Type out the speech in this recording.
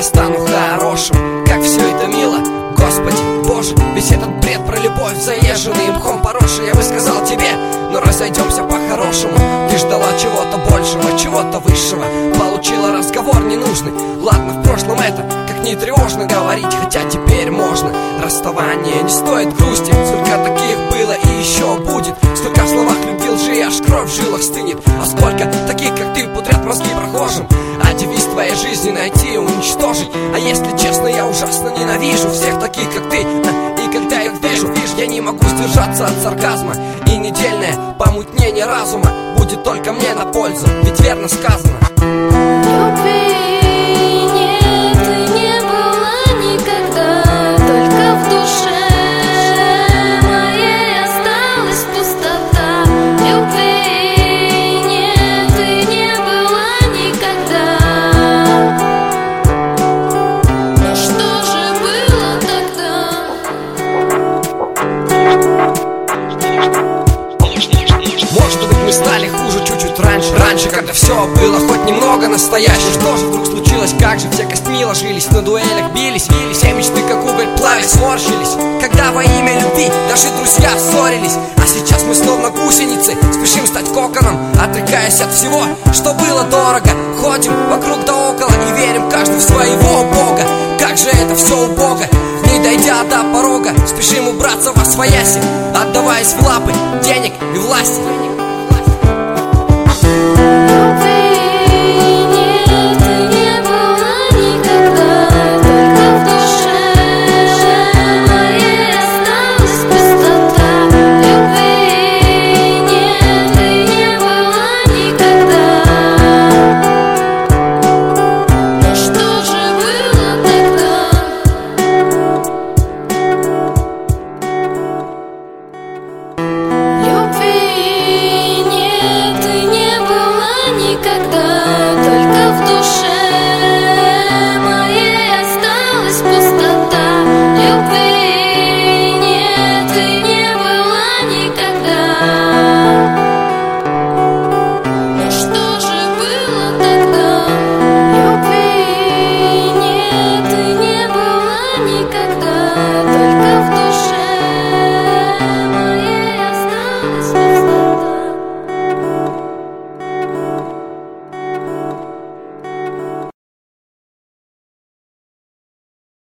я стану хорошим. Как все это мило, Господи, Боже, весь этот бред про любовь, заезженный мхом поросший. Я бы сказал тебе, но разойдемся по-хорошему. Ты ждала чего-то большего, чего-то высшего, получила разговор ненужный. Ладно, в прошлом это, как не тревожно говорить, хотя теперь можно. Расставание не стоит грусти, сколько таких было и еще будет. Столько в словах любви лжи, аж кровь в жилах стынет. А сколько таких, как ты, пудрят мозги прохожим. А девиз твоей жизни найти и уничтожить. А если честно, я ужасно ненавижу всех таких, как ты. И когда их вижу, я не могу сдержаться от сарказма. И недельное помутнение разума будет только мне на пользу, ведь верно сказано. Мы стали хуже чуть-чуть раньше, когда все было хоть немного настоящим. Что же вдруг случилось, как же все костьми ложились, на дуэлях бились, все мечты как уголь плавились, сморщились. Когда во имя любви даже друзья ссорились. А сейчас мы словно гусеницы, спешим стать коконом, отрекаясь от всего, что было дорого. Ходим вокруг да около и верим каждый в своего бога. Как же это все убого, не дойдя до порога, спешим убраться во свояси, отдаваясь в лапы денег и власти.